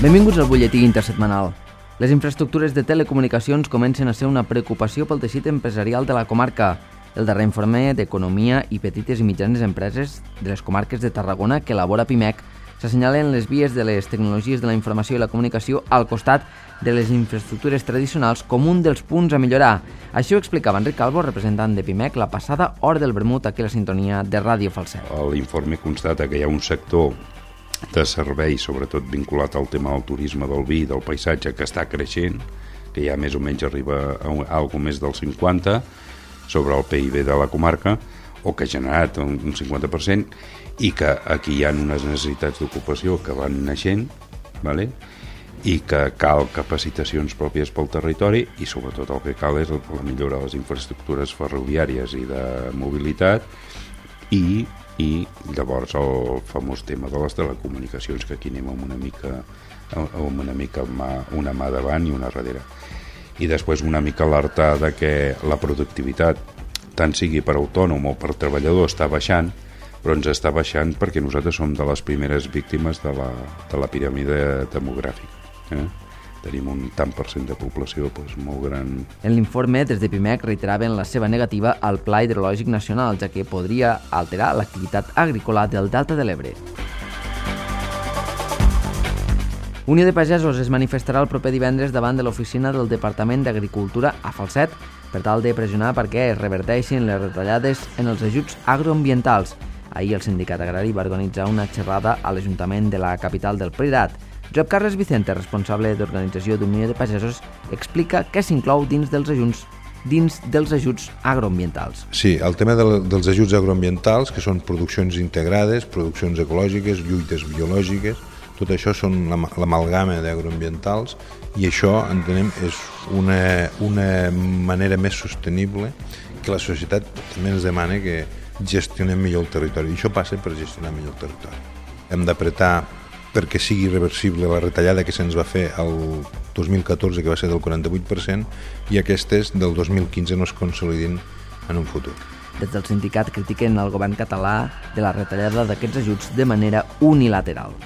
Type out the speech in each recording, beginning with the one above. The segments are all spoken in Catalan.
Benvinguts al butlletí intersetmanal. Les infraestructures de telecomunicacions comencen a ser una preocupació pel teixit empresarial de la comarca. El darrer informe d'Economia i Petites i Mitjanes Empreses de les comarques de Tarragona que elabora PIMEC s'assenyalen les vies de les tecnologies de la informació i la comunicació al costat de les infraestructures tradicionals com un dels punts a millorar. Així ho explicava Enric Calvo, representant de PIMEC, la passada hora del vermut aquí a la sintonia de Ràdio Falset. L'informe constata que hi ha un sector de serveis, sobretot vinculat al tema del turisme, del vi, del paisatge, que està creixent, que ja més o menys arriba a algo més del 50% sobre el PIB de la comarca, o que ha generat un 50%, i que aquí hi ha unes necessitats d'ocupació que van naixent, ¿vale? I que cal capacitacions pròpies pel territori i sobretot el que cal és la millora de les infraestructures ferroviàries i de mobilitat i llavors el famós tema de les telecomunicacions, que aquí anem amb una mà davant i una darrere. I després una mica alertar de que la productivitat, tant sigui per autònom o per treballador, està baixant, però ens està baixant perquè nosaltres som de les primeres víctimes de la piràmide demogràfica. Tenim un tant per cent de població molt gran. En l'informe, des de PIMEC reiteraven la seva negativa al Pla Hidrològic Nacional, ja que podria alterar l'activitat agrícola del Delta de l'Ebre. Unió de Pagesos es manifestarà el proper divendres davant de l'oficina del Departament d'Agricultura a Falset per tal de pressionar perquè es reverteixin les retallades en els ajuts agroambientals. Ahir el sindicat agrari va organitzar una xerrada a l'Ajuntament de la capital del Priorat. Josep Carles Vicente, responsable d'organització d'Unió de Pagesos, explica què s'inclou dins dels ajuts agroambientals. Sí, el tema dels ajuts agroambientals, que són produccions integrades, produccions ecològiques, lluites biològiques, tot això són l'amalgama d'agroambientals i això, entenem, és una manera més sostenible que la societat també ens demana que gestionem millor el territori. I això passa per gestionar millor el territori. Hem d'apretar perquè sigui reversible la retallada que se'ns va fer el 2014, que va ser del 48%, i aquestes del 2015 no es consolidin en un futur. Des del sindicat critiquen el govern català de la retallada d'aquests ajuts de manera unilateral.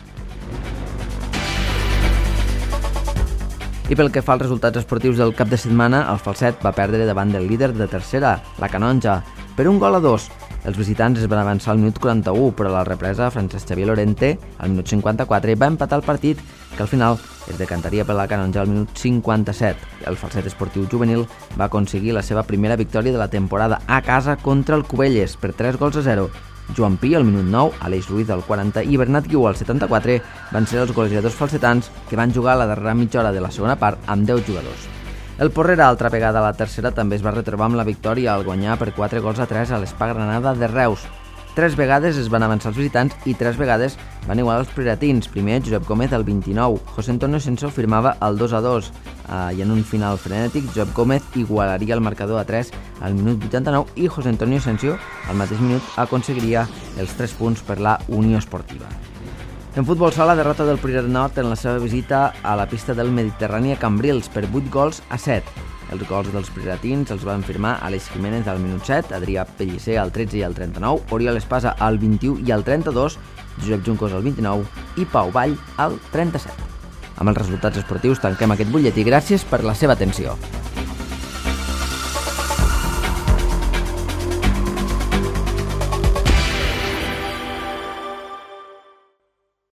I pel que fa als resultats esportius del cap de setmana, el Falset va perdre davant del líder de tercera, la Canonja, per 1-2. Els visitants es van avançar al minut 41, però a la represa Francesc Xavier Lorente, al minut 54, va empatar el partit, que al final es decantaria per la Canonja al minut 57. El Falset Esportiu Juvenil va aconseguir la seva primera victòria de la temporada a casa contra el Cubelles per 3-0. Joan Pi al minut 9, Aleix Ruiz al 40 i Bernat Guiu al 74 van ser els golejadors falsetans que van jugar a la darrera mitja hora de la segona part amb 10 jugadors. El Porrera, altra vegada a la tercera, també es va retrobar amb la victòria al guanyar per 4-3 a l'Espa Granada de Reus. 3 vegades es van avançar els visitants i 3 vegades van igualar els prioratins. Primer, Josep Gómez al 29, José Antonio Senso firmava el 2-2 i en un final frenètic, Josep Gómez igualaria el marcador a 3 al minut 89 i José Antonio Senso al mateix minut aconseguiria els 3 punts per la Unió Esportiva. En futbol sala, derrota del Priorat Nord en la seva visita a la pista del Mediterrani a Cambrils per 8-7. Els gols dels prioratins els van firmar Aleix Jiménez al minut 7, Adrià Pellicer al 13 i al 39, Oriol Espasa al 21 i al 32, Josep Juncos al 29 i Pau Vall al 37. Amb els resultats esportius tanquem aquest butlletí. Gràcies per la seva atenció.